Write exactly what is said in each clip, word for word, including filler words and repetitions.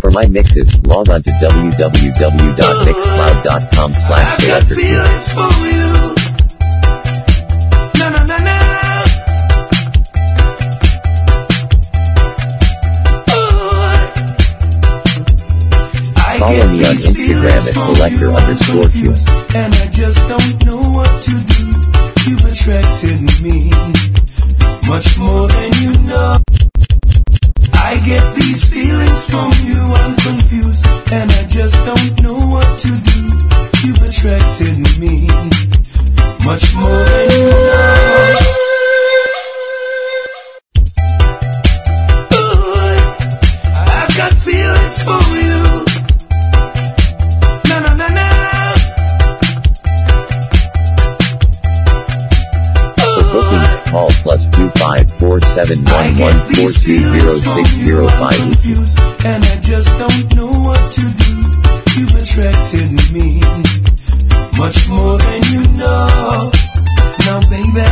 For my mixes, log on to w w w dot mixcloud dot com slash selector q. Na na na na. Follow me on Instagram at selector underscore q. And I just don't know what to do. You've attracted me much more than you know. I get these feelings from you, I'm confused, and I just don't know what to do. You've attracted me much more than you know. Ooh, I've got feelings for you. Na na na na. For bookings, call plus two five four seven one one four two zero six zero five. And I just don't know what to do. You've attracted me much more than you know. Now baby,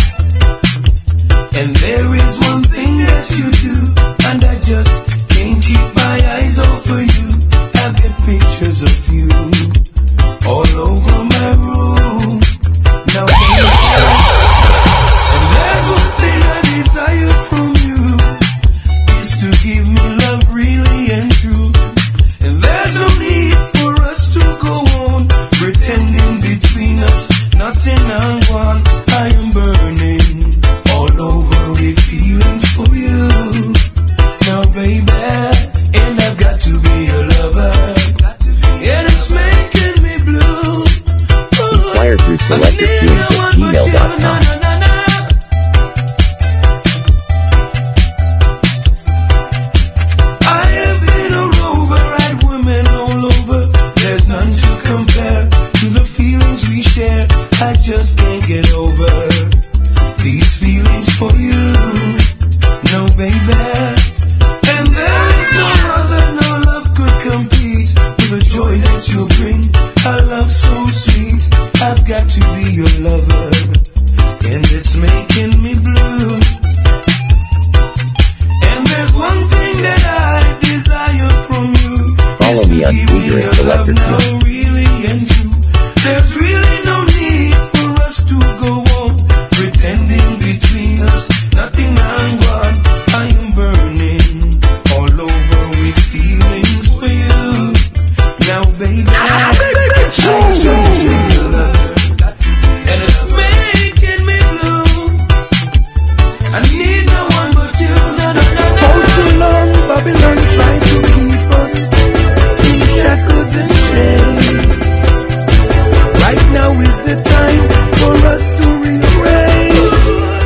and there is one thing that you do, and I just can't keep my eyes off of you. I've got pictures of you all over my room. Now baby, and there's one thing I desire from you, is to give me love really and true. And there's no need for us to go on pretending between us, nothing and one. I am burning all over with feelings for you. Now baby, and I've got to be your lover, and it's making me blue. Inquire through selector q at gmail dot com. I just can't get over these feelings for you. No, baby. And there is no other, no love could compete with the joy that you bring. A love so sweet. I've got to be your lover, and it's making me blue. And there's one thing that I desire from you. Follow me on Twitter at selector q. Really and true. There's really no need for us to go on pretending between us, nothing and one. I am burning all over with feelings for you. Now baby, I just feel your love, and it's making me blue. I need no one but you. Na, na, na, na. For too long Babylon tried to keep us in shackles and chains. Right now is the time for us to re-raise.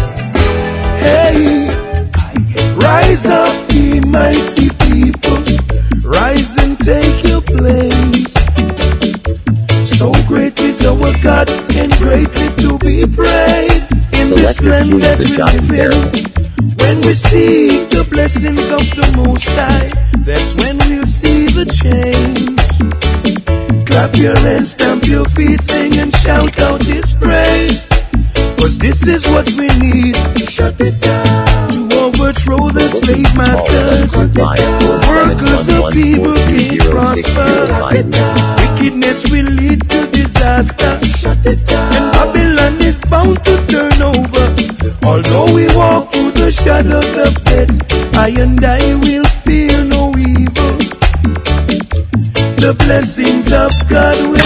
Hey, rise up, ye mighty people. Rise and take your place. So great is our God, and greatly to be praised. In this land that we live in, when we seek the blessings of the Most High, that's when we'll see the change. Clap your hands, stamp your feet, sing and shout out His praise. Cause this is what we need. Shut it down. To overthrow the slave masters. Workers of people can't prosper. Wickedness will lead to disaster. Shut it down. And Babylon is bound to turn over. Although we walk through the shadows of death, I and I will fear no evil. The blessings of God will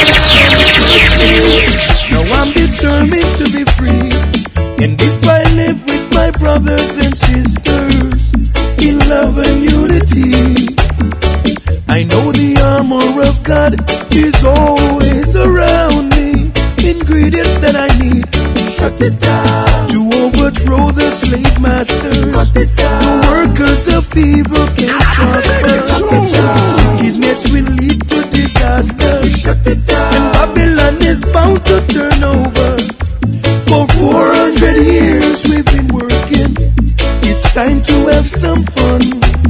now I'm determined to be free. And if I live with my brothers and sisters in love and unity, I know the armor of God is always around me. Ingredients that I need. Shut it down. To overthrow the slave masters. Cut it down. The workers of evil can't prosper. Wickedness will lead to disaster. Shut it down. And Babylon is bound to turn over. For four hundred years we've been working. It's time to have some fun.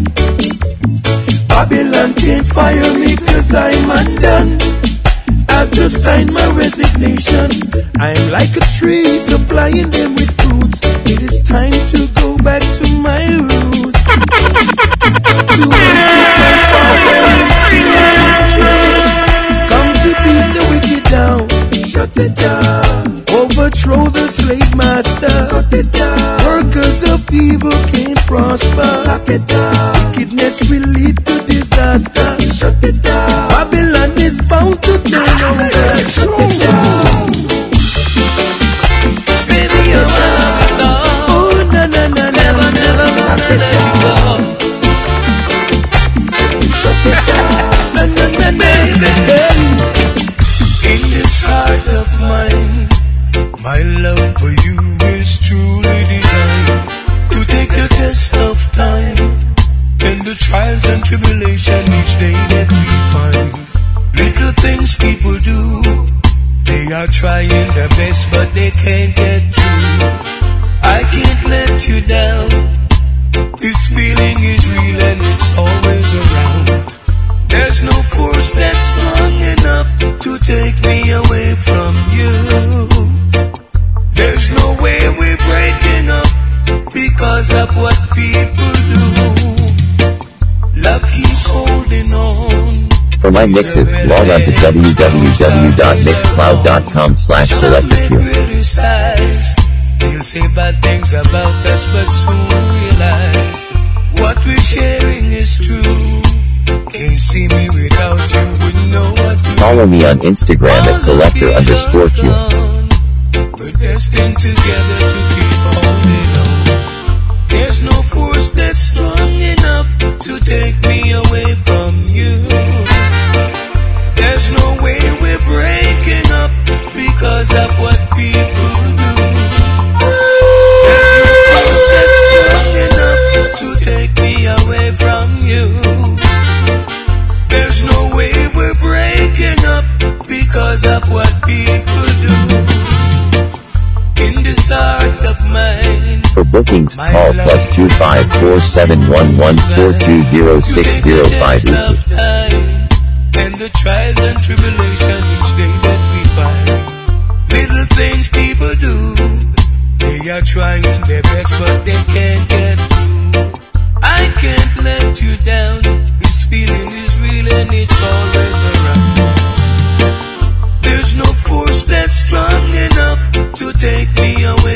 Babylon can't fire me cause I'm undone. I've just signed my resignation. I'm like a tree supplying them with fruits. It is time to go back to my roots. To worship my Father. it down. Overthrow the slave master. Cut it down. Workers of evil can't prosper. Lock it down. Wickedness will lead to disaster. Shut it down. Babylon is bound to turn over. Shut it down. Baby, you're my love song. Oh, na na na, never, never gonna let you go. Shut it down. Na na na, baby. In this heart of mine, my love for you is truly designed to take the test of time and the trials and tribulation each day that we find. Little things people do, they are trying their best but they can't get through. I can't let you down. This feeling is real and it's always around. There's no force that's strong enough to take me away from you. There's no way we're breaking up because of what people do. Love keeps holding on. For my mixes, log on to w w w dot mixcloud dot com slash selectortunes. They'll say bad things about us, but soon realize what we're sharing is true. Can't see me without you, wouldn't know what to do. Follow me on Instagram at selector underscore tunes. We're destined together to keep holding on. There's no force that's strong enough to take me away from you. There's no way we're breaking up because of what people do. There's no force that's strong enough to take me away from you. There's no way we're breaking up because of what people do. In this heart of mine. For bookings, call plus two five four seven one one four two zero six zero five. And the trials and tribulation each day that we find. Little things people do, they are trying their best but they can't get through. I can't let you down. This feeling is real and it's always around. There's no force that's strong enough to take me away.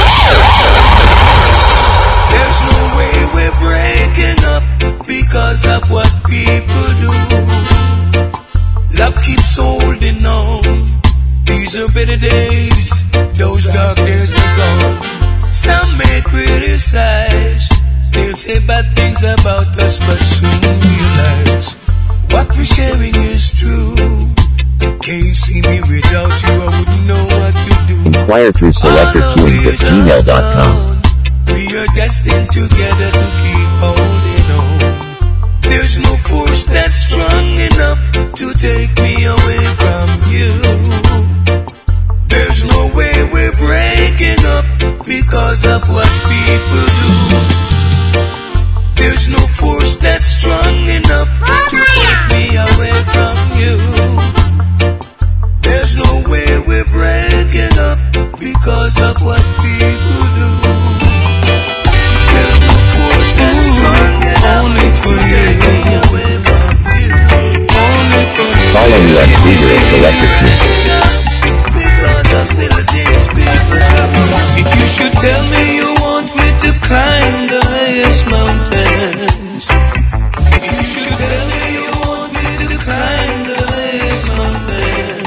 There's no way we're breaking up because of what people do. Love keeps holding on. These are better days, those dark days are gone. Some may criticize, they'll say bad things about us, but soon realize what we're sharing is true. Can't see me without you, I wouldn't know what to do. Inquire through selectortunes at gmail dot com. We are destined together to keep holding on. There's no force that's strong enough to take me away from you. There's no way we're breaking up because of what people do. There's no force that's strong enough to take me away from you. There's no way we're breaking up because of what people do. There's no force that's strong enough to take me away from you. Only for you. Follow me on Twitter at selectortunes. Because of silly things people do. If you should tell me you want me to climb the highest mountains. If you should tell me you want me to climb the highest mountains.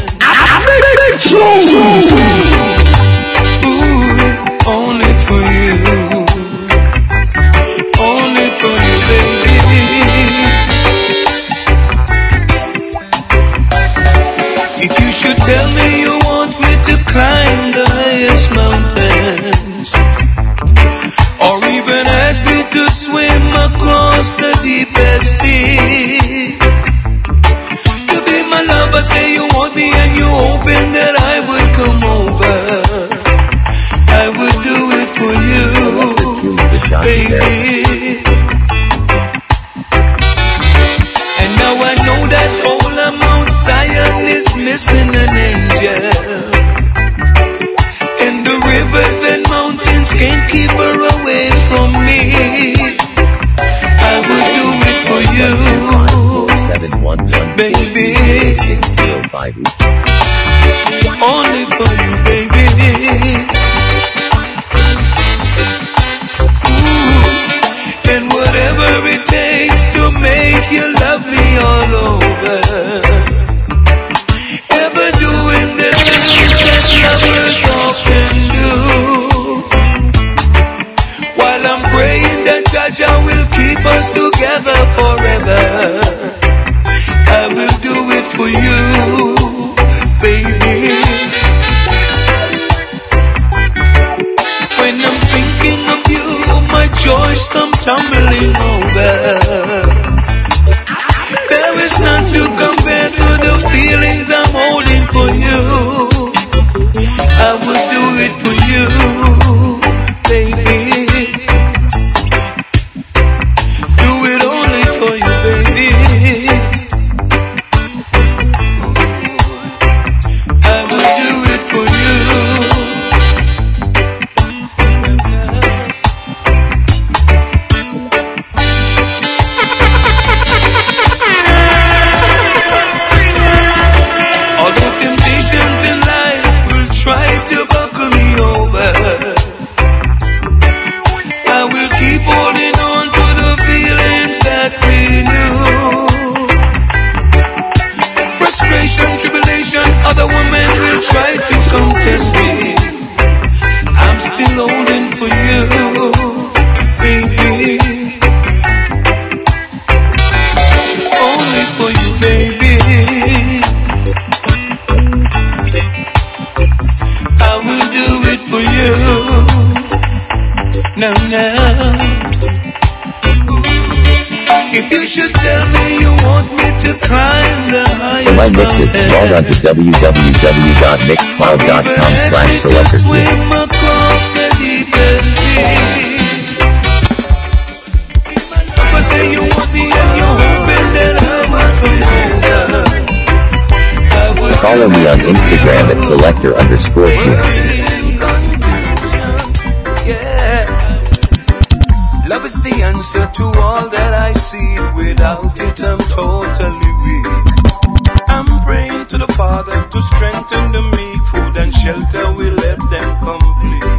Ooh, only for you. Only for you, baby. If you should tell me you want me to climb the highest mountains, or even ask me to swim across the deepest sea, to be my lover, say you want me and you hoping that I would come over, I would do it for you, baby. And now I know that whole Mount Zion is missing an angel, and the rivers and mountains can't keep her away from me. I would do it for you, baby. only for you, baby. Ooh, and whatever it takes to make you love me all over. Ever doing the things that lovers often do. While I'm praying that Jah will keep us together forever, I will do it for you, baby. When I'm thinking of you, my joys come tumbling over. There is none to compare to the feelings I'm holding for you. I will do it for you, baby. Do it only for you, baby. I will do it for you. Although temptations in life will try to buckle me over, I will keep holding on to the feelings that we knew. Frustration, tribulation, other women will try to contest me. I'm still holding for you, baby. Only for you, baby. I will do it for you. Now, now. If you should tell me you want me to climb the highest For my mixes, log on to w w w dot mixcloud dot com slash selector swim across the deepest sea. If I say you want me and you're hoping that I will come over, Follow me on Instagram at selector underscore tunes. Love is the answer to all that I see. Without it, I'm totally weak. I'm praying to the Father to strengthen the meek. Food and shelter will let them complete.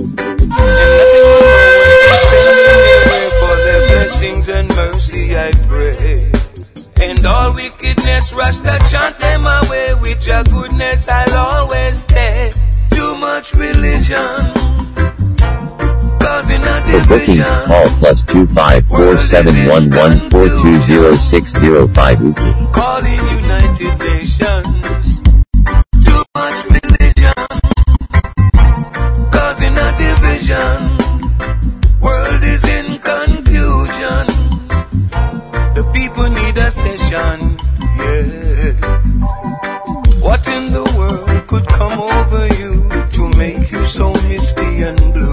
And nothing will for their blessings and mercy, I pray. And all wickedness, Rasta chant them away. With your goodness, I'll always stay. Too much religion. For bookings, call plus two five four seven one one four two zero six zero five Uki. Calling United Nations. Too much religion, causing a division. World is in confusion. The people need a session, yeah. What in the world could come over you to make you so misty and blue?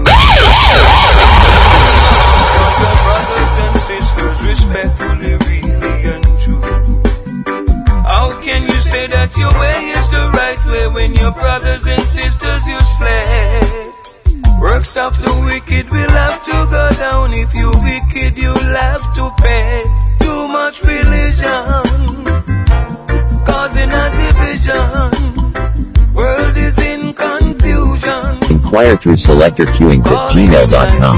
Brothers and sisters, respectfully, really and true. How can you say that your way is the right way when your brothers and sisters you slay? Works of the wicked will have to go down. If you wicked, you'll have to pay. Too much religion, causing a division. World is in confusion. Inquire through selector queuings at gmail dot com.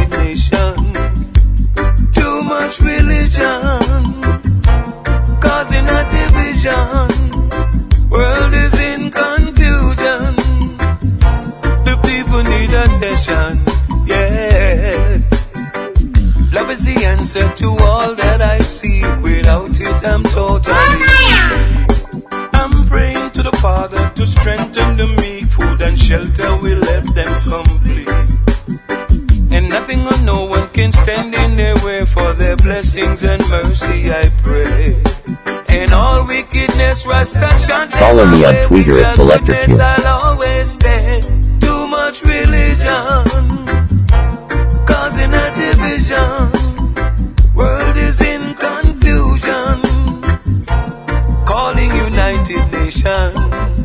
Too much religion, causing a division. World is in confusion. The people need a session, yeah. Love is the answer to all that I seek. Without it, I'm totally weak. I'm praying to the Father to strengthen the meek. Food and shelter will let them complete. And nothing or no one can stand in their way. For their blessings and mercy, I pray. And all wickedness, Rasta chant. Follow me on Twitter at selector tunes. I'll always stay. Too much religion, causing a division. World is in confusion. Calling United Nations.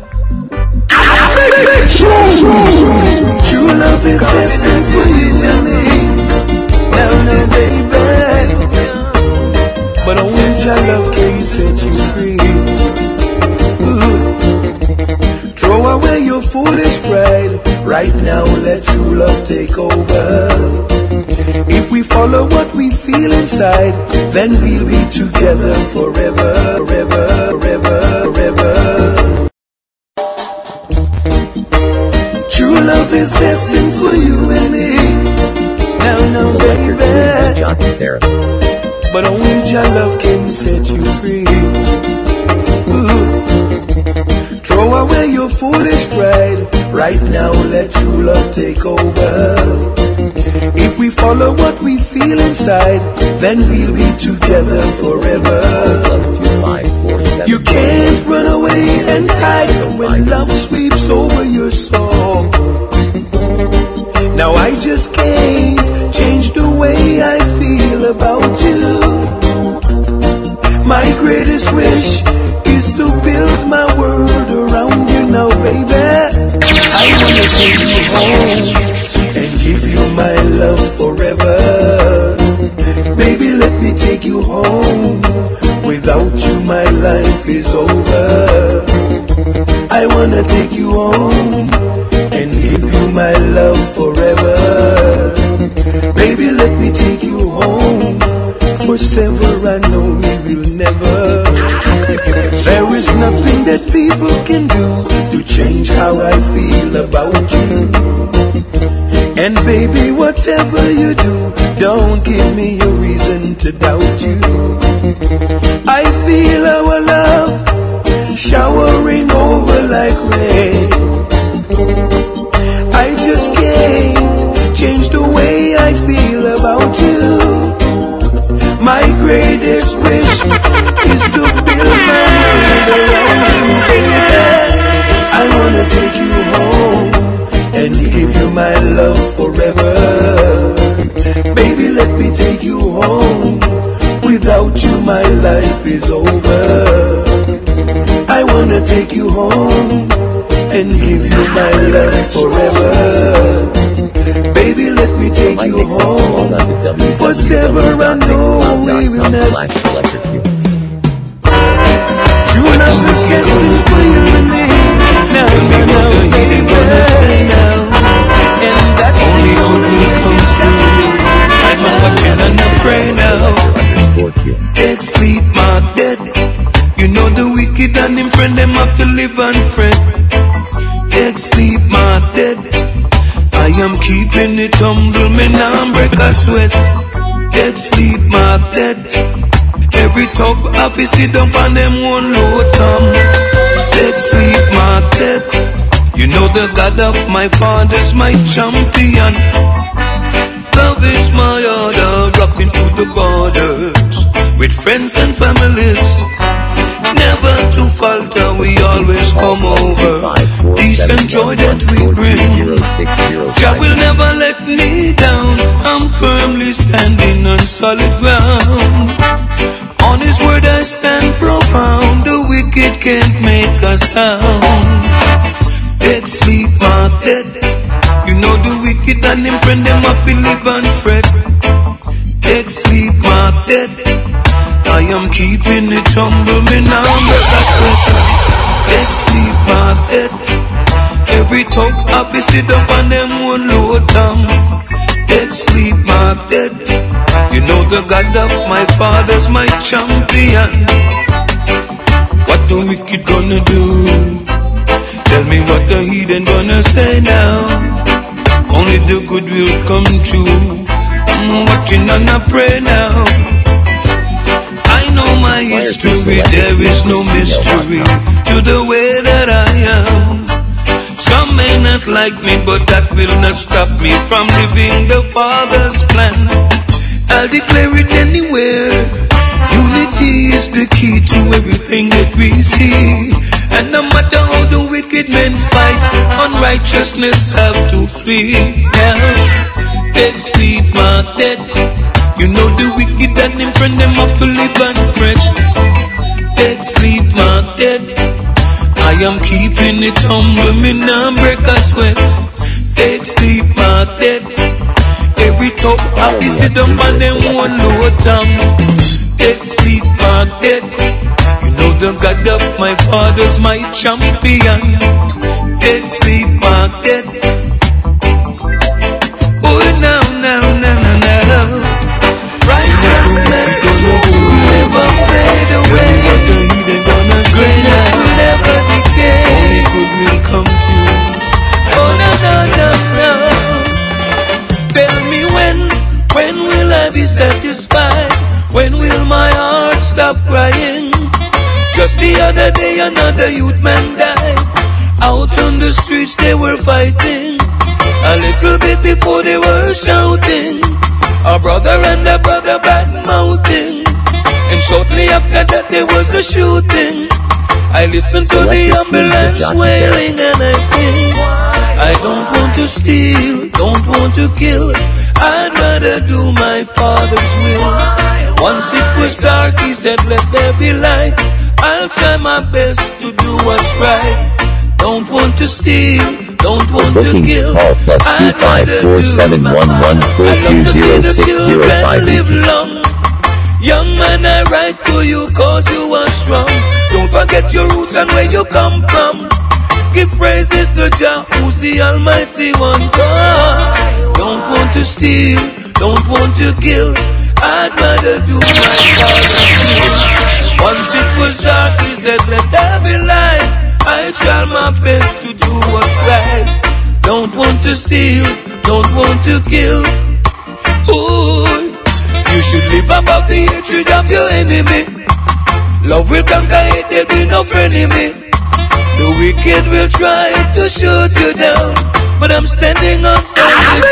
True love is destined for you and me. Now, now, baby. But only your love can set you free. Ooh. Throw away your foolish pride. Right now let true love take over. If we follow what we feel inside, then we'll be together forever, forever, forever, forever. True love is destined for you and me. Now, now, baby, but only your love can set you free. Ooh. Throw away your foolish pride. Right now let true love take over. If we follow what we feel inside, then we'll be together forever. You can't run away and hide when love sweeps over your soul. Now I just can't change the way I feel about you. My greatest wish is to build my world around you now, baby. I wanna take you home and give you my love forever. Baby, let me take you home. Without you my life is over. I wanna take you home and give you my love forever. Baby, let me take you home. Forever I know we will never. There is nothing that people can do to change how I feel about you. And baby, whatever you do, don't give me a reason to doubt you. I feel our love showering over like rain. I just can't change the way I feel about you. My greatest wish is to build my world around you, baby. I wanna take you home and give you my love forever. Baby, let me take you home. Without you my life is over. I wanna take you home and give you my love forever. Baby, let me take you home. Forever I know we will never. True love is destined for you and me. Now, now, now, baby, wanna say now. And that's only good will come through. I'm watching and I pray now. Take sleep, my dead. You know the wicked and them friend, them have to live and fret. Take sleep, my dead. I am keeping it humble, me nah break a sweat. Take sleep, my dead. Every top happy sit down on them one low tom. Take sleep, my dead. You know the God of my fathers, my champion. Love is my order, rocking to the borders with friends and families. Never to falter, we always come over. Peace and joy that we bring. Jah will never let me down. I'm firmly standing on solid ground. On His word I stand profound. The wicked can't make a sound. Take sleep, my dead. You know the wicked and them friend, them happy live and fret. Take sleep, my dead. I am keeping it humble, me now make a sweat. Take sleep, my dead. Every talk happy sit up on them one low tongue. Take sleep, my dead. You know the God of my fathers, my champion. What the wicked gonna do? Tell me what the heathen gonna say now. Only the good will come true. I'm watching and I pray now. I know my history, there is no mystery to the way that I am. Some may not like me, but that will not stop me from living the Father's plan. I'll declare it anywhere. Unity is the key to everything that we see. And no matter how the wicked men fight, unrighteousness have to flee. Yeah. Take sleep, my dead. You know the wicked and them friend, them up to live and fret. Take sleep, my dead. I am keeping it humble, me nah break a sweat. Take sleep, my dead. Every top happy sit down on them one low tongue. Take sleep, my dead. You know the God of my fathers, my champion. Take sleep, market. Oh, no, no, no, no, no. Righteousness will never fade away. Goodness will never decay. Only good will come to you. Oh, no, no, no, no. Tell me when, when will I be satisfied? When will my heart stop crying? Just the other day another youth man died. Out on the streets they were fighting. A little bit before they were shouting. A brother and a brother bad mouthing. And shortly after that there was a shooting. I listened to the ambulance wailing and I think, I don't want to steal, don't want to kill. I'd rather do my Father's will. Once it was dark, he said, let there be light. I'll try my best to do what's right. Don't want to steal, don't want to kill. Call plus two five four seven one one four two zero six zero five. Live long. Young man, I write to you cause you are strong. Don't forget your roots and where you come from. Give praises to Jah, who's the Almighty One. Cause don't want to steal, don't want to kill. I'd rather do my Father's will. Once it was dark, he said, let there be light. I try my best to do what's right. Don't want to steal, don't want to kill. Ooh, you should live above the hatred of your enemy. Love will conquer it, there'll be no frenemy. The wicked will try to shoot you down, but I'm standing on solid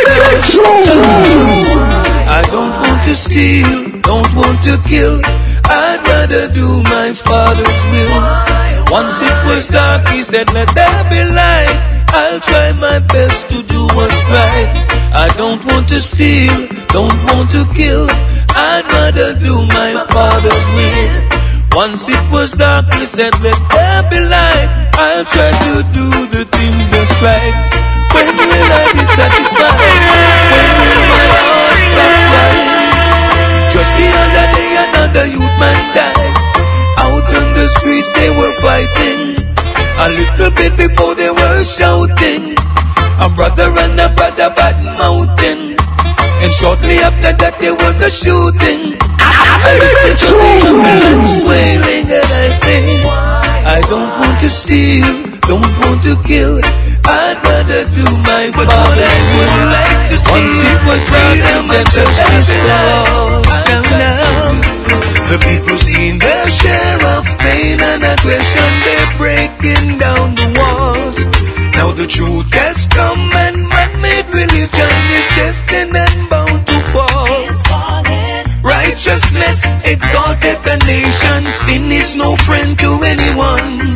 ground. I don't want to steal, don't want to kill. I'd rather do my Father's will. Once it was dark, he said, let there be light. I'll try my best to do what's right. I don't want to steal, don't want to kill. I'd rather do my Father's will. Once it was dark, he said, let there be light. I'll try to do the thing just right. When will I be satisfied? When will my heart stop crying? Just the other day another youth man died. Out on the streets they were fighting. A little bit before they were shouting. A brother and a brother bad mouthing. And shortly after that there was a shooting. I listened to the ambulance wailing and I think, I don't want to steal, don't want to kill. I'd rather do my part. I would like to see what freedom and justice for all. Now, now, the people seeing their share of pain and aggression. They're breaking down the walls. Now the truth has come and man-made religion is destined and bound to fall. Righteousness exalteth a nation. Sin is no friend to anyone.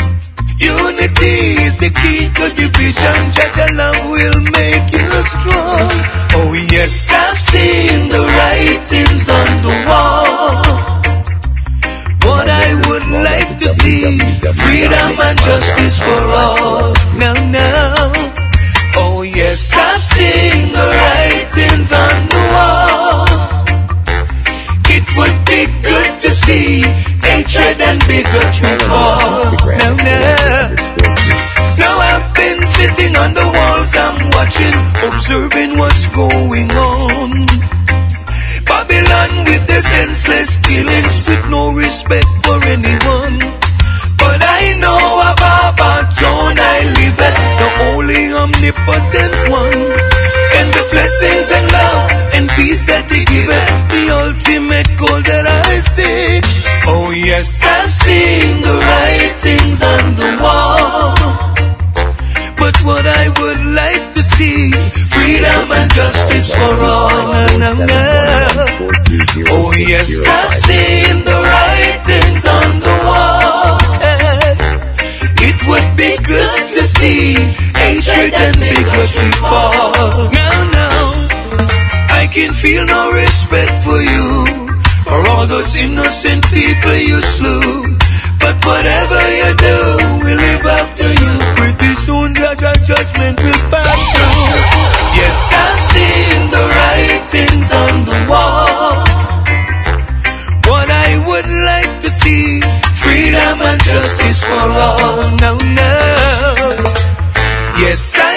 Unity is the key to division. Jah alone will make you strong. Oh yes, I've seen the writings on the wall. What I would like to see, freedom and justice for all. Now, now. Oh yes, I've seen the writings on the wall. It would be good to see hatred and bigotry fall. Now, now, now I've been sitting on the walls, I'm watching, observing what's going on. Babylon with the senseless dealings, with no respect for anyone. But I know about John I live at, the holy omnipotent one. And the blessings and love and peace that he giveth, the ultimate goal that I seek. Oh yes, I've seen the writings on the wall. But what I would like to see, freedom and justice for all. Now, now. Oh yes, I've seen the writings on the wall. It would be good to see hatred and bigotry fall. Now, now, I can feel no respect for you, for all those innocent people you slew. But whatever you do, we live after you. Pretty soon Judge's judgment will pass through. Yes, I've seen the writings on the wall. What I would like to see, freedom and justice for all. Now, now. Yes, I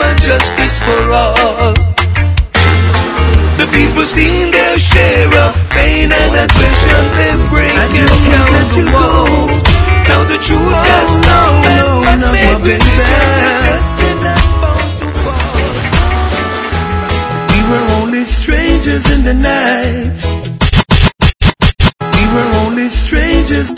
and justice for all. The people seen their share of pain and aggression, they break and count the walls. Now the truth has come, and what made me just enough bound to fall. We were only strangers in the night. We were only strangers.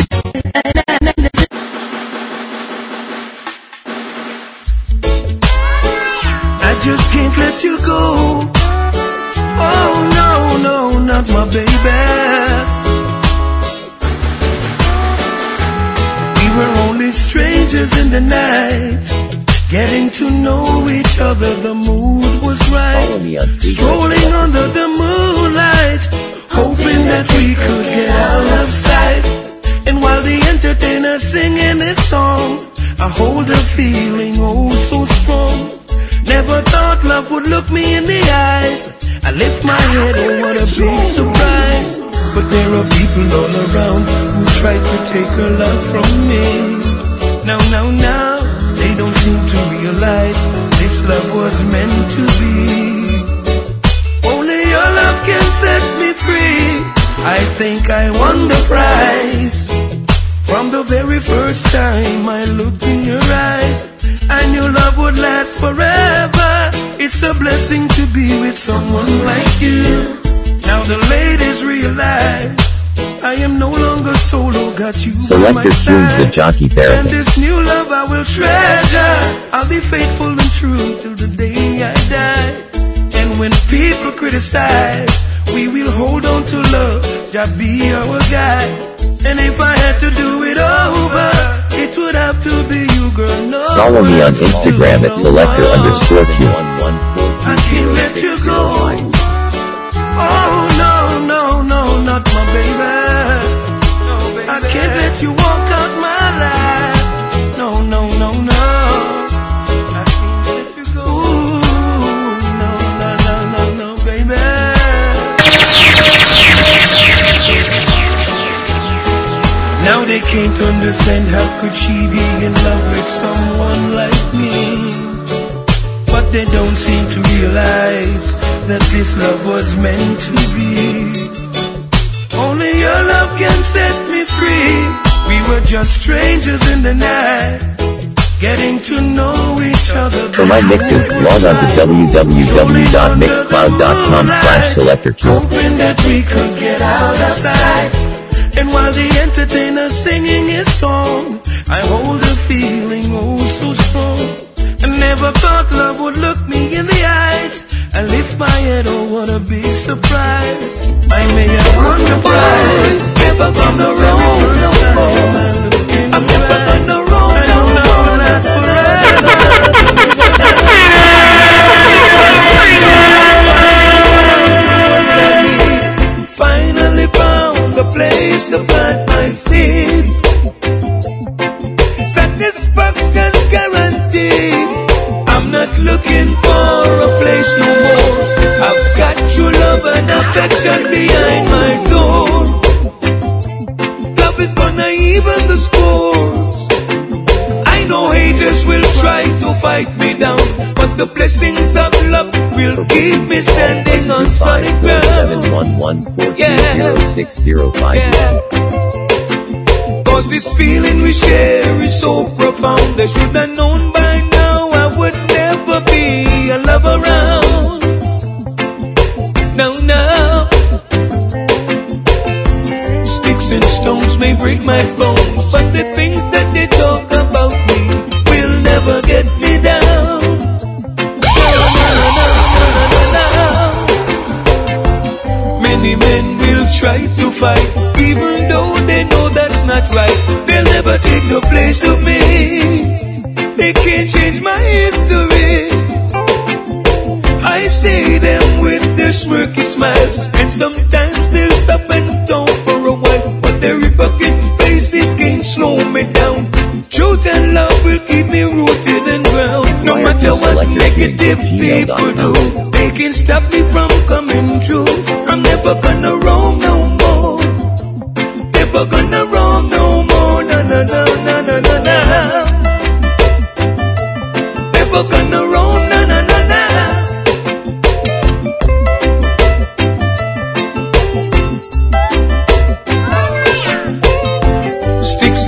I just can't let you go. Oh no, no, not my baby. We were only strangers in the night, getting to know each other, the mood was right. Strolling under the moonlight, hoping that we could get out of sight. And while the entertainer's singing this song, I hold a feeling oh so strong. Never thought love would look me in the eyes. I lift my head, oh what a big surprise. But there are people all around who try to take her love from me. Now, now, now, they don't seem to realize this love was meant to be. Only your love can set me free. I think I won the prize. From the very first time I looked in your eyes, I knew love would last forever. It's a blessing to be with someone like you. Now the ladies realize I am no longer solo, got you by my Selector Tunes, the side. jockey And therapist. this new love I will treasure. I'll be faithful and true till the day I die. And when people criticize, we will hold on to love, just be our guide. And if I had to do it over, it would have to be you, girl. No, Follow me on Instagram at selector underscore Q. I can't let you go. Oh no, no, no, not my baby. I can't let you walk out my life. No, no, no, no. I can't let you go. Ooh, no, no, no, no, no, baby. Now they can't understand how could she be in love with someone like me. But they don't seem to realize that this love was meant to be. Only your love can set me free. We were just strangers in the night, getting to know each other. For my mixes, log on to w w w dot mixcloud dot com slash selector Q. Hoping that we could get out of sight. And while the entertainer's singing his song, I hold a feeling oh so strong. I never thought love would look me in the eyes. I lift my head, oh what a big surprise. I may have won the prize, never gonna roam no more. I'm never gonna roam no more, that's forever. Finally found a place to plant my seeds. Satisfaction's guaranteed. I'm not looking for a place no more. I've got true love and affection behind my door. Love is gonna even the scores. I know haters will try to fight me down, but the blessings of love will keep me standing on solid ground. Yeah. Yeah. Cause this feeling we share is so profound. I should have known by now I would never be a love around. No, no. Sticks and stones may break my bones, but the things that they talk about me will never get me down. Many men will try to fight, even though they know that's not right. They'll never take the place of me. They can't change my history. I see them with their smirky smiles, and sometimes they'll stop and talk for a while, but their hypocrite faces can't slow me down. Truth and love will keep me rooted and grounded. No matter what negative people do, they can stop me from coming true. I'm never gonna roam no more. Never gonna roam no more. No, no, no, no, no, no, no. Never gonna roam, no, no, no.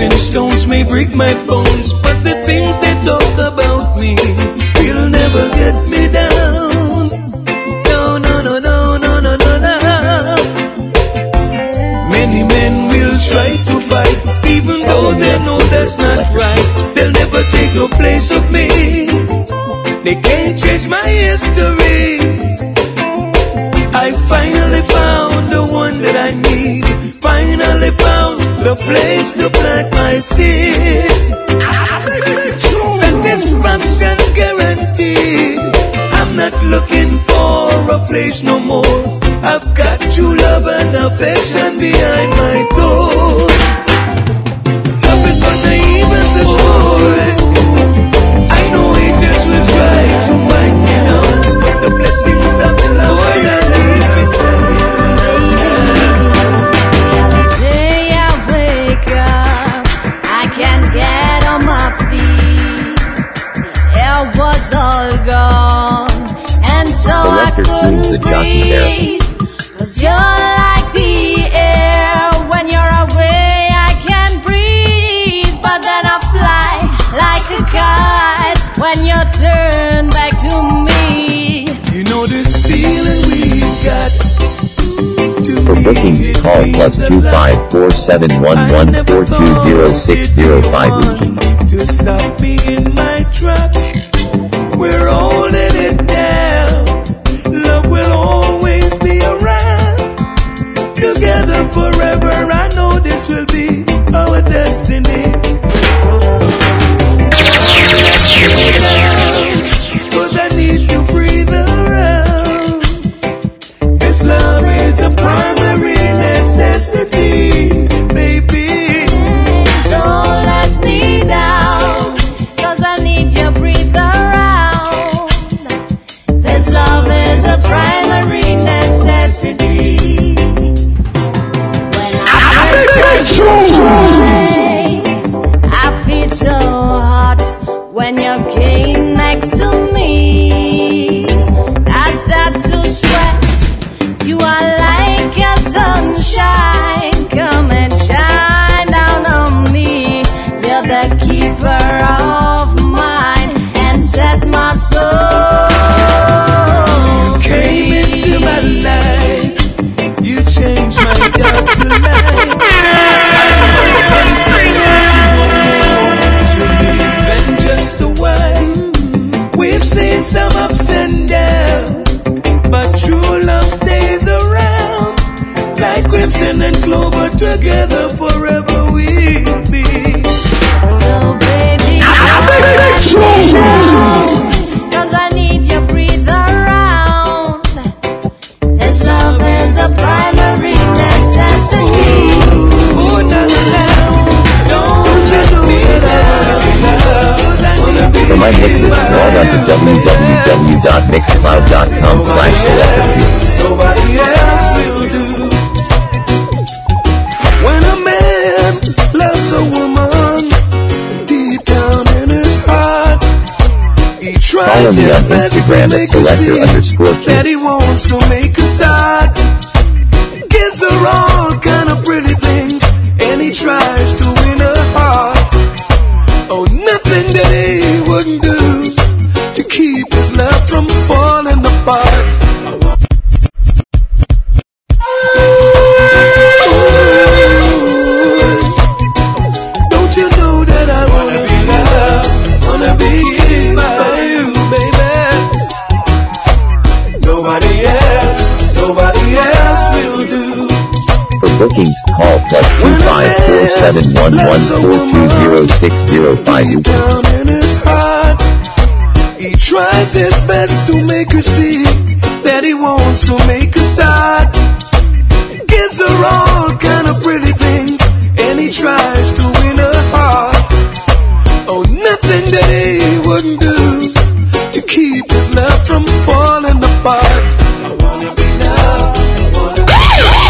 and stones may break my bones, but the things they talk about me will never get me down. No, no, no, no, no, no, no, no. Many men will try to fight, even though they know that's not right. They'll never take the place of me. They can't change my history. I finally found the one that I need. Finally found the place to plant my seeds. Satisfaction's guaranteed. I'm not looking for a place no more. I've got true love and affection behind my door. Love is gonna even the story. I know haters will try to find me out, but the blessings of the Lord are leave me standing. The day I wake up, I can't get on my feet. The air was all gone, and so I couldn't breathe. Cause you're like the air. When you're away I can't breathe, but then I fly like a kite when you turn back to me. You know this feeling we've got. For bookings, call plus two five four seven one one four two zero six zero five. To stop me in my tracks, we're holding it down. Love will always be around. Together forever, I know this will be our destiny. Cause I need to breathe around. This love is a primary necessity, baby. Don't let me down, cause I need you breathe around. This love is a primary necessity. When I first I feel so hot when you came next to me. I start to sweat. You are like a sunshine. Come and shine down on me. You're the keeper of mine and set my soul. You came into my life. You changed my dark to light. I must confess that you are more to me than just a wife. We've seen some ups and downs, but true love stays around. Like crimson and clover, together forever we'll be. So baby, don't down, cause I need you breathe around. This love is a primary necessity. Oh, na, na, na. Don't you know that For my mixes, log on to w w w dot mixcloud dot com slash selective. nobody else will do. When a man loves a woman deep down in his heart, he tries Follow me his on best Instagram to at make her selector see underscore that he kids. wants to make her start. Gives her all kind of pretty things, and he tries to win her heart. Oh, nothing that he wouldn't do to keep his love from falling apart. Don't you know that I wanna be loved, wanna be kissed by you, baby? Nobody else, nobody else will do. For bookings, call plus two five four seven one one four two zero six zero five. Deep down in his heart, he tries his best to make her see that he wants to make her start. Gives her all kind of pretty things, and he tries to win her heart. Oh, nothing that he wouldn't do to keep his love from falling apart. I wanna be loved, I wanna be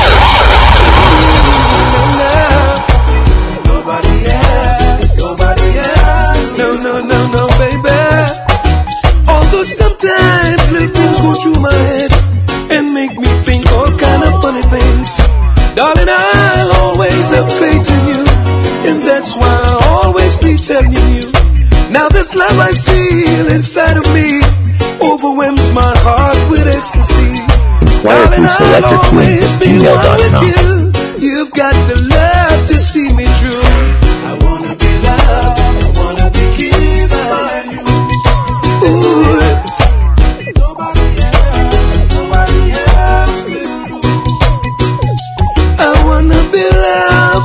loved. Nobody else, nobody else. No, no, no, no, baby. Although sometimes little things go through my head and make me think all kind of funny things, darling, I always have faith in you. and that's why I'll always be telling you. Now this love I feel inside of me overwhelms my heart with ecstasy. Darling, I'll always be one with you. You've got the love to see me through. I wanna be loved, I wanna be kissed by you. Ooh. Nobody else, nobody else will do. I wanna be loved.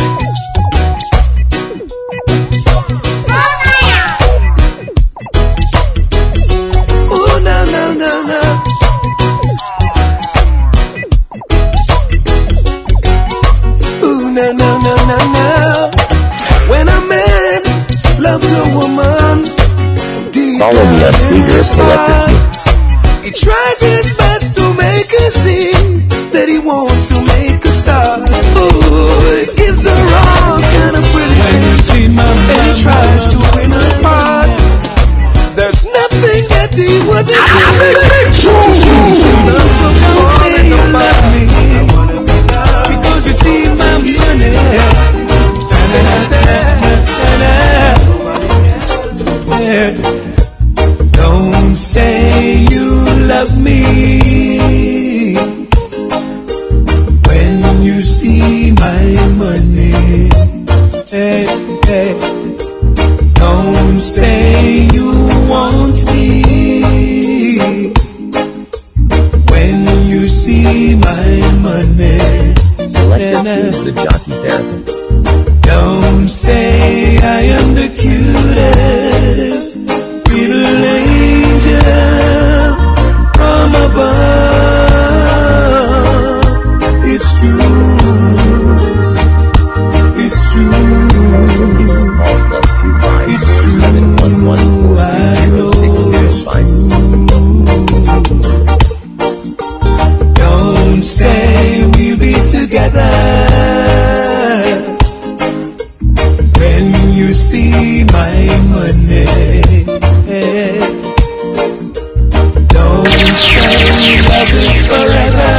Oh, no, no, no, no. Ooh, no, no, no, no, no. When a man loves a woman, deep Follow me on Twitter, Selector Tunes. he tries his best to make her see that he wants to make her start. Oh, it gives her all kind of pretty things, and he tries to win her heart. There's nothing that he wouldn't do. Don't say you love me, because you see my money. Don't say you love me when you see my money. Hey, hey. Don't say you want me when you see my money. Selector Tunes, the jockey therapist. Don't say I am the cutest little angel from above. It's true, it's true, Call plus two five it's four seven one one true, four I zero know six zero it's five. true. Don't say we'll be together when you see my money. Don't say love is forever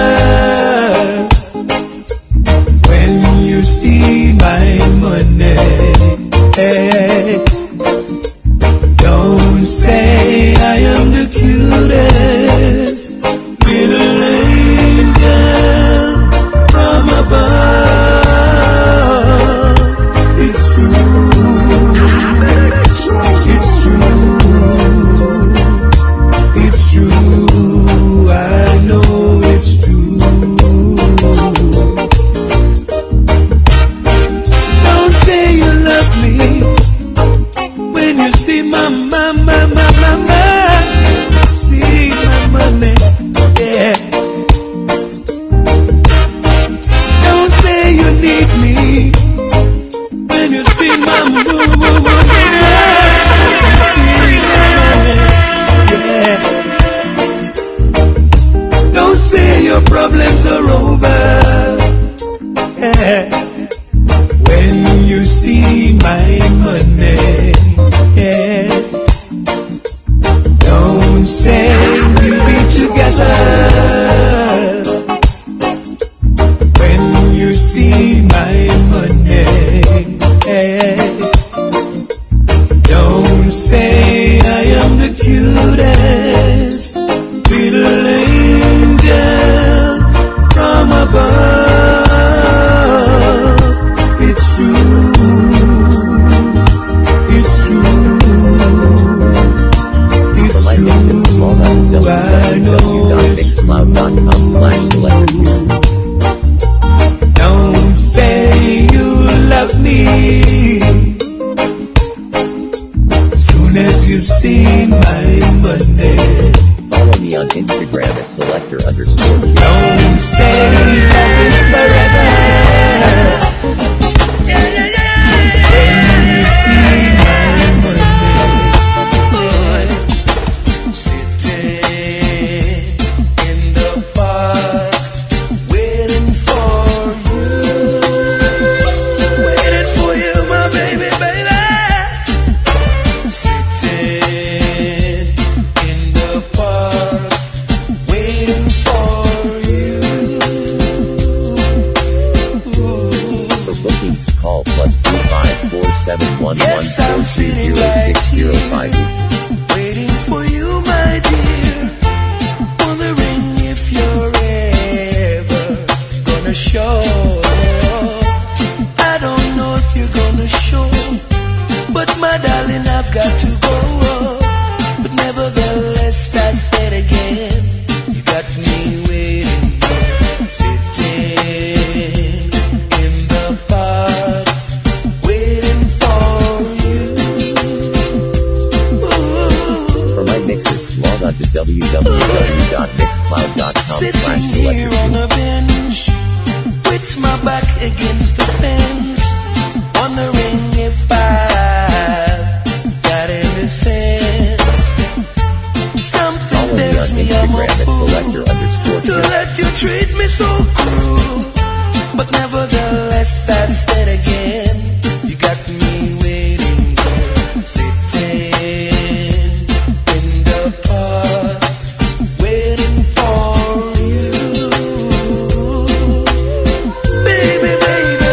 when you see my money. Don't say I am the cutest little angel from above. It's true, it's true, it's true, I know it's true. Don't say you love me when you see my, my, my, my, my, my, see my money, yeah. Don't say you need me when you see my moo, moo, moo, moo, see my money, yeah. Don't say your problems are over, yeah, when you see my money, yeah. Don't say we'll be together when you see my money, yeah. Don't say I am the cutest little angel from above. It's true, it's true, it's For my mix true. and small dot I know it's www.mixcloud dot com slash selector tunes. Don't say you love me soon as you've seen my money. Follow me on Instagram at selector underscore Q. Don't say love is forever when you see my money. Sitting in the park, waiting for you, waiting for you, my baby, baby. Sitting in the park, waiting for you. slash selector a bench with my back against the fence, wondering if I got any sense. Something tells me I'm a fool to let you treat me so cruel, but nevertheless I said again, you got me waiting there, sitting in the park, waiting for you, baby, baby.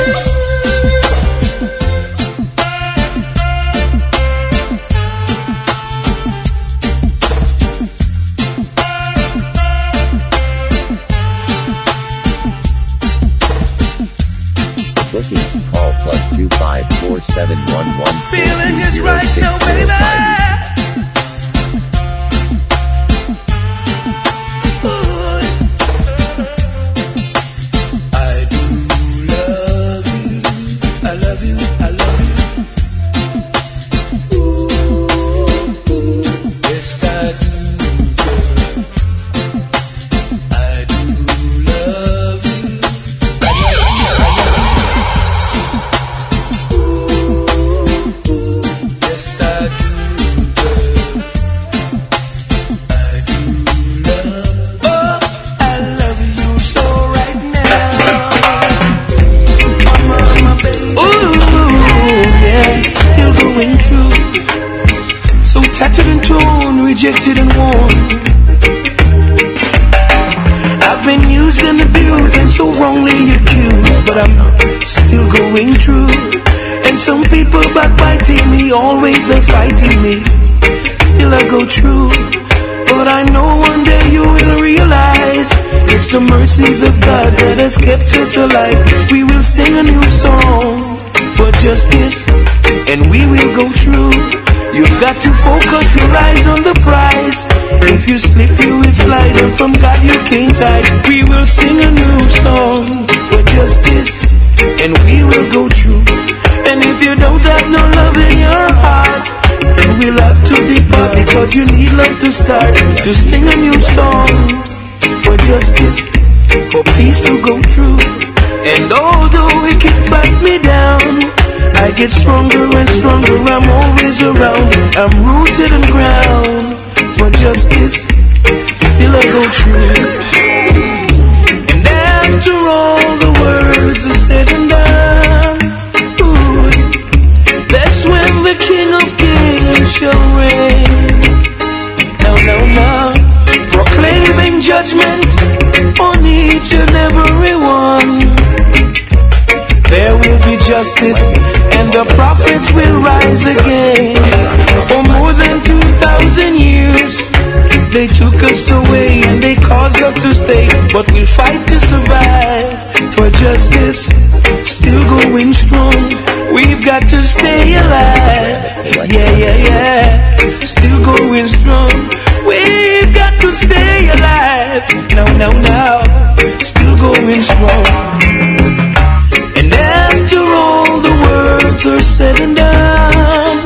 Bookings call plus two five four seven one one. Feeling is right now, baby. I do love you, I love you, I love you. Ooh, ooh, yes I do, girl. I do love you, I love you, I love you. Yes I do, girl. I do love. Oh, I love you so right now. Mama, my baby. Ooh, yeah, still going through. So tattered and torn, rejected and worn. I've been used and abused and so wrongly accused, but I'm still going through. And some people backbiting me, always are fighting me. Still I go through, but I know one day you will realize it's the mercies of God that has kept us alive. We will sing a new song for justice, and we will go through. You've got to focus your eyes on the prize. If you slip, you will slide, and from God you can't hide. We will sing a new song for justice, and we will go through. And if you don't have no love in your heart, then we'll have to depart, because you need love to start. To sing a new song for justice, for peace to go through. And although it can fight me down, I get stronger and stronger, I'm always around. I'm rooted and ground for justice, still I go through. And after all the words are said and done, ooh, that's when the King of Kings shall reign. Now, now, now, proclaiming judgment on each and every one. There will be justice, and the prophets will rise again. For more than two thousand years, they took us away and they caused us to stay. But we'll fight to survive for justice, still going strong. We've got to stay alive. Yeah, yeah, yeah, still going strong. We've got to stay alive. Now, now, now, still going strong. And after all the words are said and done,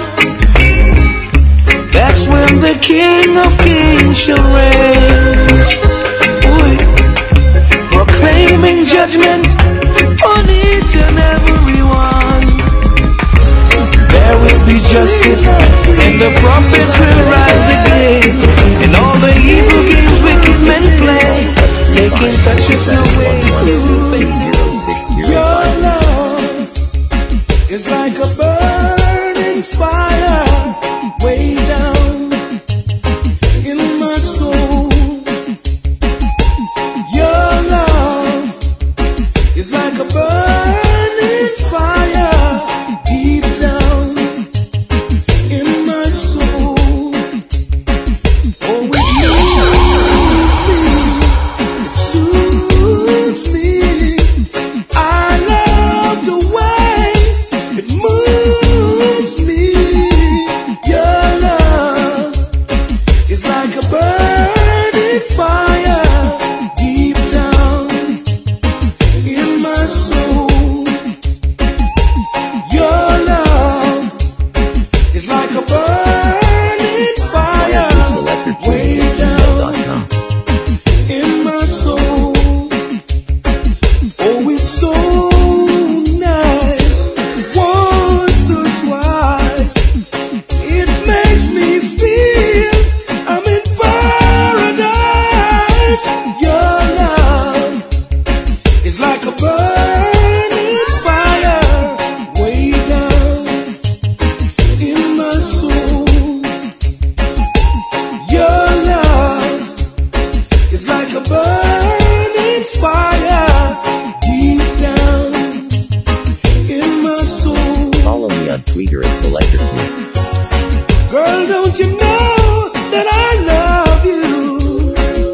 that's when the King of Kings shall reign. Ooh, proclaiming judgment on each and every one. There will be justice, and the prophets will rise again. And all the evil games wicked men play, taking touches away. Your love is like a burning fire way down in my soul. Your love is like a burning fire deep down in my soul. Oh, it moves me, it soothes me. like a burning fire deep down in my soul. Follow me on Twitter at Selector Q. Girl, don't you know that I love you?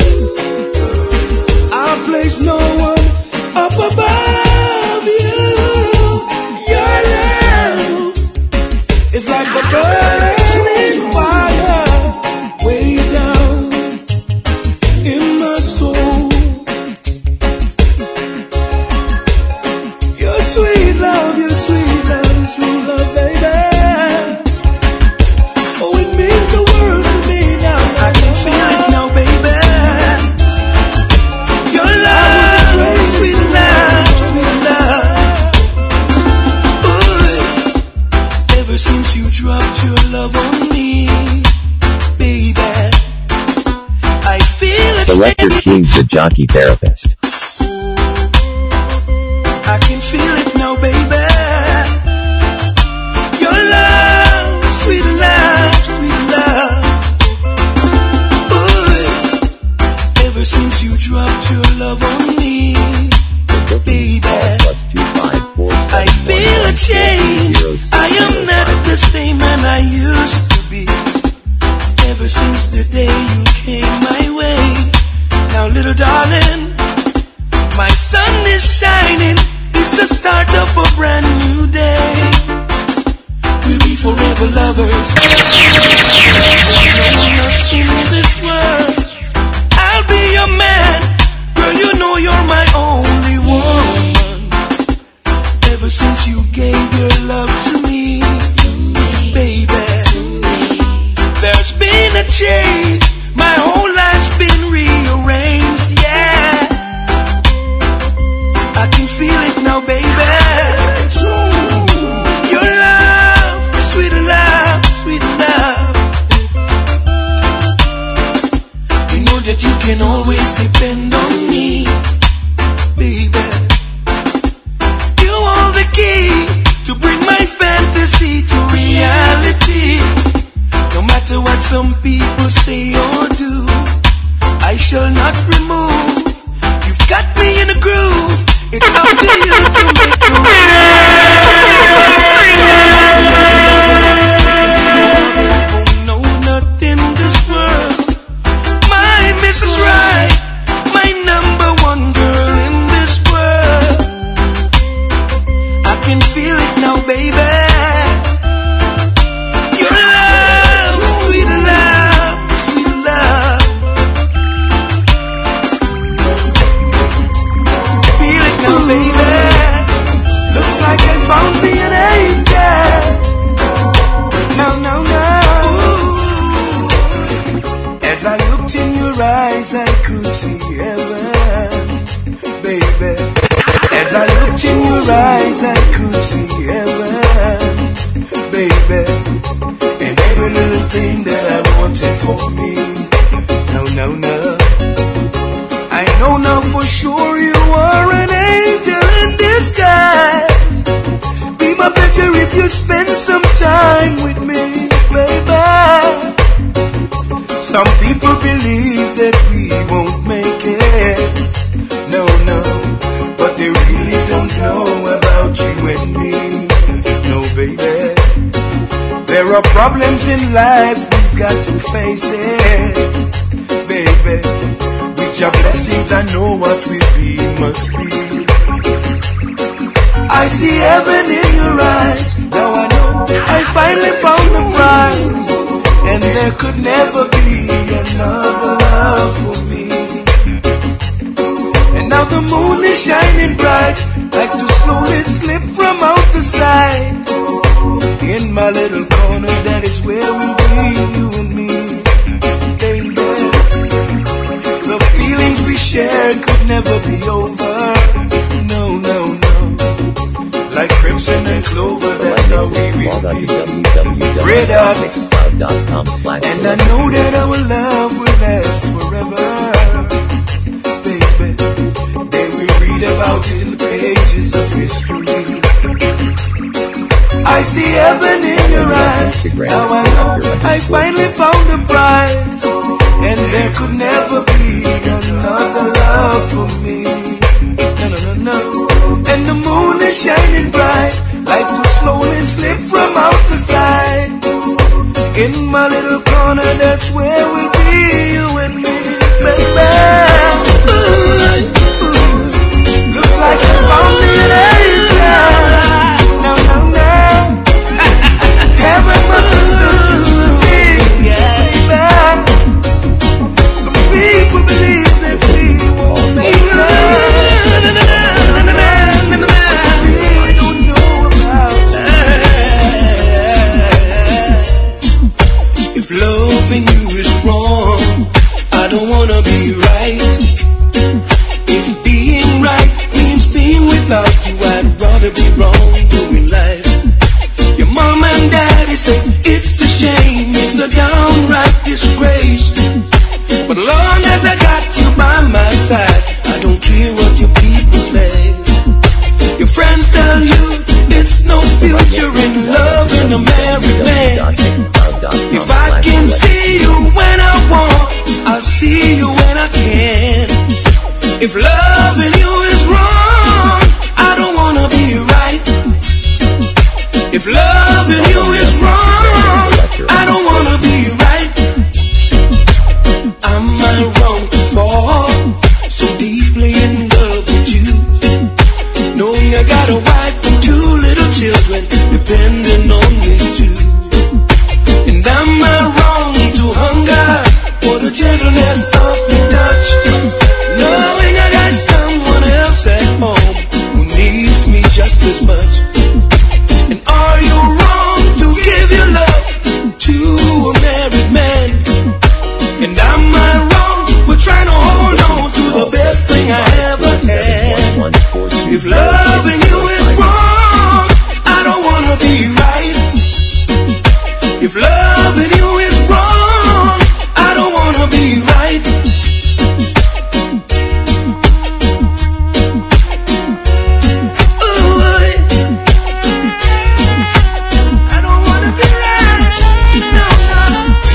I'll place no one up above you. Your love is like a burning fire way down in my soul. Your sweet love, your sweet love, your sweet love, baby. Oh, it means the world to me now. I can feel it now, baby. Your love, sweet love, sweet love. Ooh, ever since you dropped your love on me, baby, I feel it. Selector King, the jockey therapist. I can feel it now, baby. Your love, sweet love, sweet love. Ooh, ever since you dropped your love on me, baby, Plus two five four I seven feel a change. I am not the same man I used to be. Ever since the day you came my way. Now, little darling, my sun is shining. It's the start of a brand new day. We'll be forever lovers. In this world, I'll be your man. Girl, you know you're my only woman. Ever since you gave your love to me, baby, there's been a change. My whole life's been rearranged, yeah. I can feel it now, baby. Your love, sweet love, sweet love. You know that you can always depend on me, baby. You hold the key to bring my fantasy to reality. No matter what some people say or do, I shall not remove. You've got me in a groove. It's up to you to make the Oh no, not in this world. My Missus Right, my number one girl in this world. I can feel it now, baby. Your love, sweet love, sweet love. Feel it now, baby. Looks like I found me an angel. Now, now, now. Ooh. As I looked in your eyes, I could see heaven, baby. As I looked in your eyes, I could see heaven, baby. And every little thing that I wanted for me. No, no, no. I know now for sure you are an angel in disguise. Be my pleasure if you spend some time with me, baby. Some people believe that we won't make it. No, no. But they really don't know about you and me. No, baby. There are problems in life, we've got to face it, baby. With your blessings, I know what we be must be. I see heaven in your eyes. Now I know I finally found the prize, and there could never be another love for me. And now the moon is shining bright, like to slowly slip from out the sight. In my little corner, that is where we'll be, you and me, baby. The feelings we shared could never be over. No, no, no. Like crimson and clover, that's how we will be. Red out. And I know that our love will last forever, baby. They will read about it in the pages of history. I see heaven in your eyes. Now I know I finally found a prize, and there could never be another that's where we'll be, you and me, baby. Ooh, ooh. Looks like you found me later. No, no, no. Heaven must have sent you to me, baby. Some people believe that we won't make it. Loving you is wrong, I don't wanna be right. If being right means being without you, I'd rather be wrong doing life. Your mom and daddy say it's a shame, it's a downright disgrace. But long as I got you by my side, I don't care what your people say. Your friends tell you it's no future in love in a married man. If I can see you when I want, I'll see you when I can. If loving you is wrong, I don't wanna be right. If loving you is wrong, I don't wanna be right. Am I wrong to fall so deeply in love with you, knowing I got a wife and two little children depending on me too? And am I wrong to hunger for the gentleness of your touch, knowing I got someone else at home who needs me just as much? And are you wrong to give your love to a married man? And am I wrong for trying to hold on to the best thing I ever had? If loving you is wrong, I don't wanna be right. If loving you is wrong, I don't wanna be right. Ooh, I don't wanna be right. No, no.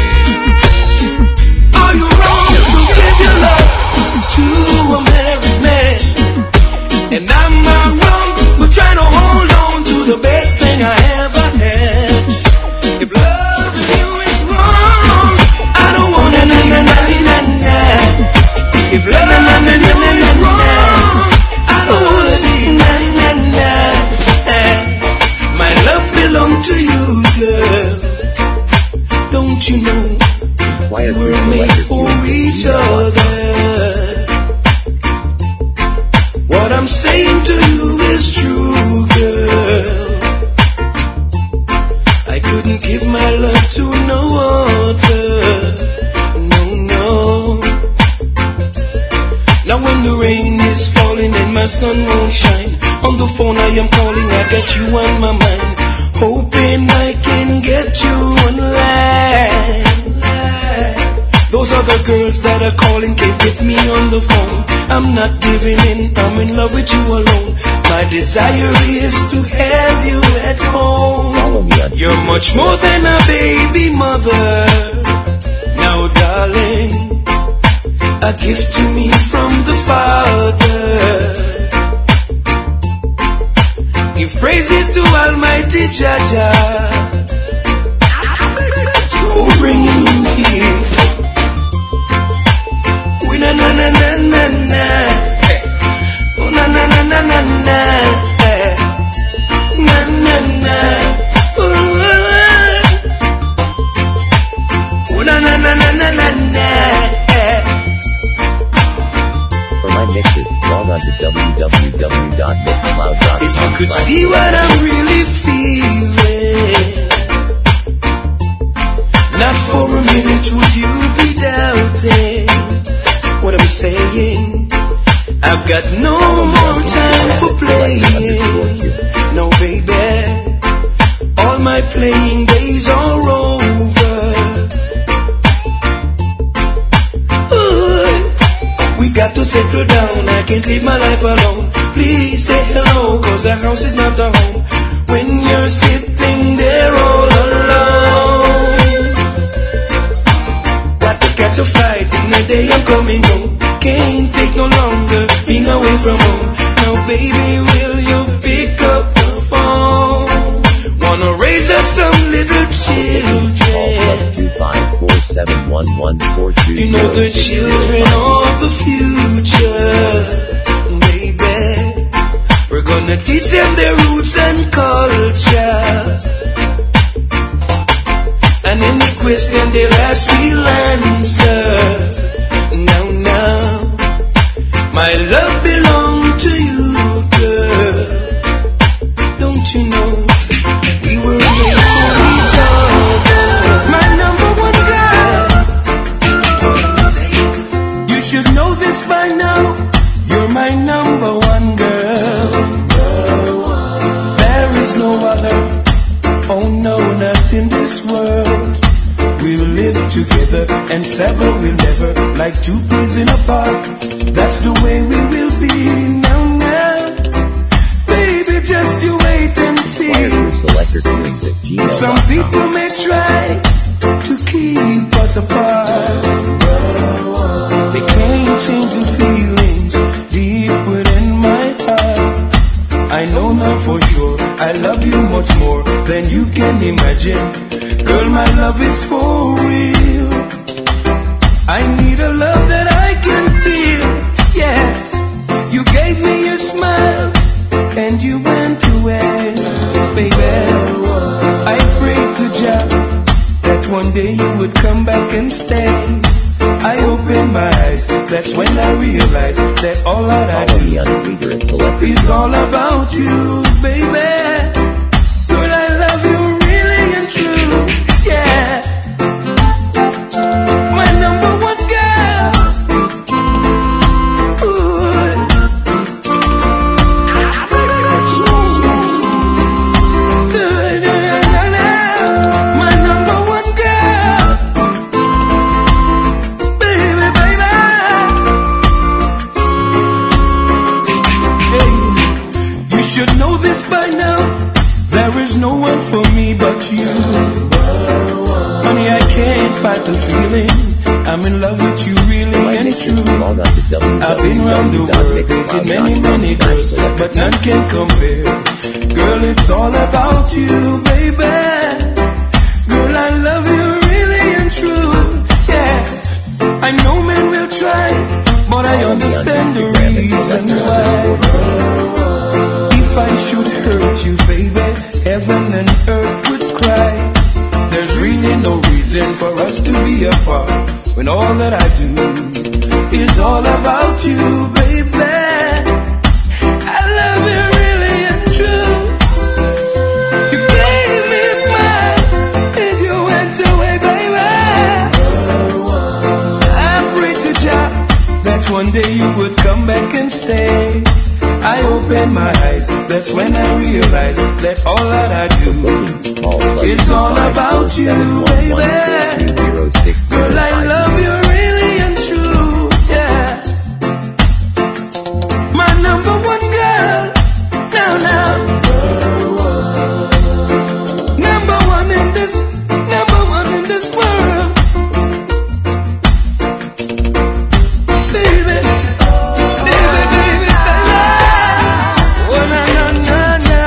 Are you wrong to give your love to a married man? And am I wrong for trying to hold on to the best thing I ever had? If loving you is wrong, I don't wanna na na na na na. If loving you is wrong, I don't wanna be na na na. My love belongs to you, girl. Don't you know we're made for each other? What I'm saying to you is true, girl. I couldn't give my love to no other. No, no. Now when the rain is falling and my sun won't shine, on the phone I am calling, I got you on my mind, hoping I can get you online. Those other girls that are calling can't get me on the phone. I'm not giving in, I'm in love with you alone. My desire is to have you at home. You're much more than a baby mother. Now darling, a gift to me from the Father. Give praises to Almighty Jaja for bringing you here. We na na na na na na. Oh na na na na na na. Na na na. Oh na na na na na na na. For my mixes, log on to w w w dot mixcloud dot com. If you could see what I'm really feeling, not for a minute would you be doubting what I'm saying. I've got no more time for playing. No, baby, all my playing days are over. Ooh, we've got to settle down, I can't live my life alone. Please say hello, cause our house is not a home when you're sitting there all alone. Got to catch a flight in the day I'm coming home. Can't take no longer being away from home. Now baby, will you pick up the phone? Wanna raise us some little children. Call plus two five four seven one one four two You know zero the six children zero of the future, baby. We're gonna teach them their roots and culture. And any question they'll ask, we'll answer. Now, now, my love belongs to you, girl. Don't you know we were made for each other? My number one girl. You should know this by now. You're my number one girl. There is no other. Oh no, not in this world. We'll live together and sever will never, like two peas in a pod. That's the way we will be. Now, now, baby, just you wait and see. Selector Twins at gmail dot com. Some people may try to keep us apart. They can't change the feelings deep within my heart. I know now for sure I love you much more than you can imagine. Girl, my love is for real. I need a love that I can feel. Yeah, you gave me your smile and you went away, baby. I prayed to Jah that one day you would come back and stay. I opened my eyes, that's when I realized that all that I Follow do me on Twitter and Selector it's Twins. all about you, baby. Girl, I love you really and true. Yeah. My number one girl. Ooh. Good. My number one girl. Baby, baby. Hey, you should know this by now. There is no one for me but you. Honey, I can't fight the feeling. I'm in love with you really My and addiction true. to log on to w I've been w round the w dot world, mixcloud dated many, dot com many slash girls, selector but none twins. can compare. Girl, it's all about you, baby. Girl, I love you really and true. Yeah, I know men will try, but I understand the reason why. If I should hurt you, baby, heaven and earth would cry. There's really no reason for us to be apart when all that I do is all about you, baby. I love you really and true. You gave me a smile and you went away, baby. I prayed to Jah that one day you would come back and stay. I opened my eyes, that's when I realized that all that I do it's all about you, baby. Girl, I love you really and true, yeah. My number one girl, now, now. Number one in this, number one in this world. Baby, baby, baby, baby. Oh, na, na, na, na,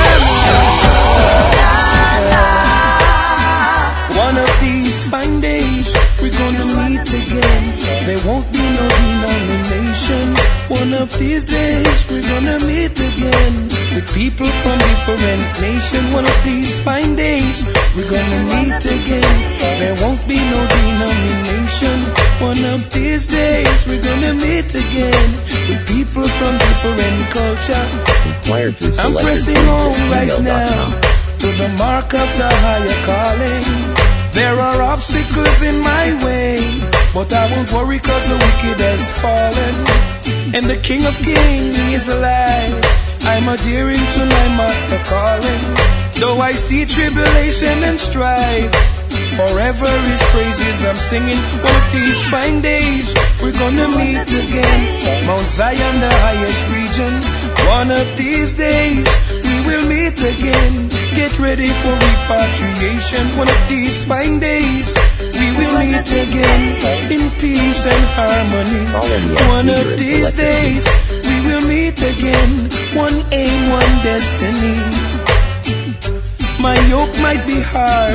na. One of these fine days, we're gonna meet again. There won't be no denomination. One of these days, we're gonna meet again. With people from different nations. One of these fine days, we're gonna meet again. There won't be no denomination. One of these days, we're gonna meet again. With people from different culture. Inquire through I'm Selector pressing Twins on at right gmail dot now com. to the mark of the higher calling. There are obstacles in my way, but I won't worry cause the wicked has fallen. And the King of Kings is alive. I'm adhering to my master calling. Though I see tribulation and strife, forever his praises I'm singing. One of these fine days, we're gonna meet again. Mount Zion, the highest region. One of these days, we will meet again. Get ready for repatriation. One of these fine days, we will meet again in peace and harmony. One of these days, we will meet again. One aim, one destiny. My yoke might be hard,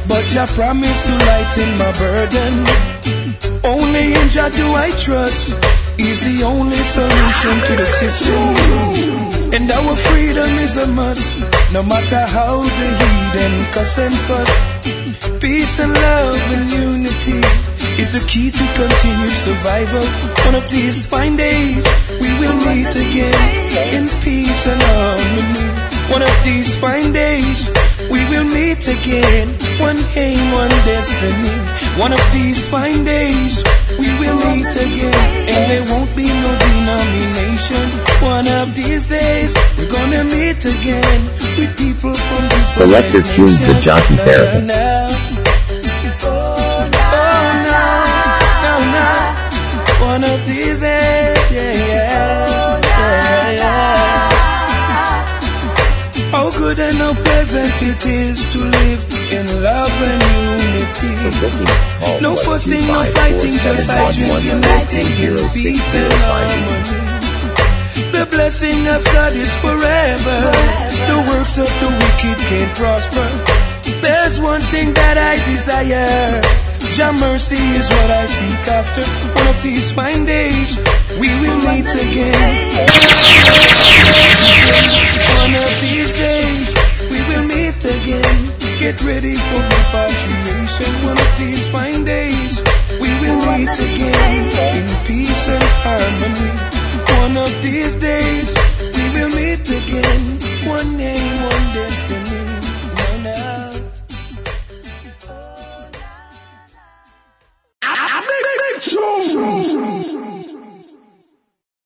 but Jah promised to lighten my burden. Only in Jah do I trust. He's the only solution to the system. And our freedom is a must, no matter how the heathen cuss and fuss. Peace and love and unity is the key to continued survival. One of these fine days we will meet again in peace and harmony. One of these fine days we will meet again. One aim, one destiny. One of these fine days we will meet again, and there won't be no denomination. One of these days we're gonna meet again with people from different Selector tunes the jockey therapist. One of these days, yeah, yeah, yeah, yeah. How good and how pleasant it is to live in love and unity. No fussing, no fighting, just hydrates uniting in peace and harmony. The blessing of God is forever. The works of the wicked can't prosper. There's one thing that I desire. Jah mercy is what I seek after. One of these fine days we will meet again. One of these days we will meet again. Get ready for repatriation. One of these fine days we will meet again in peace and harmony.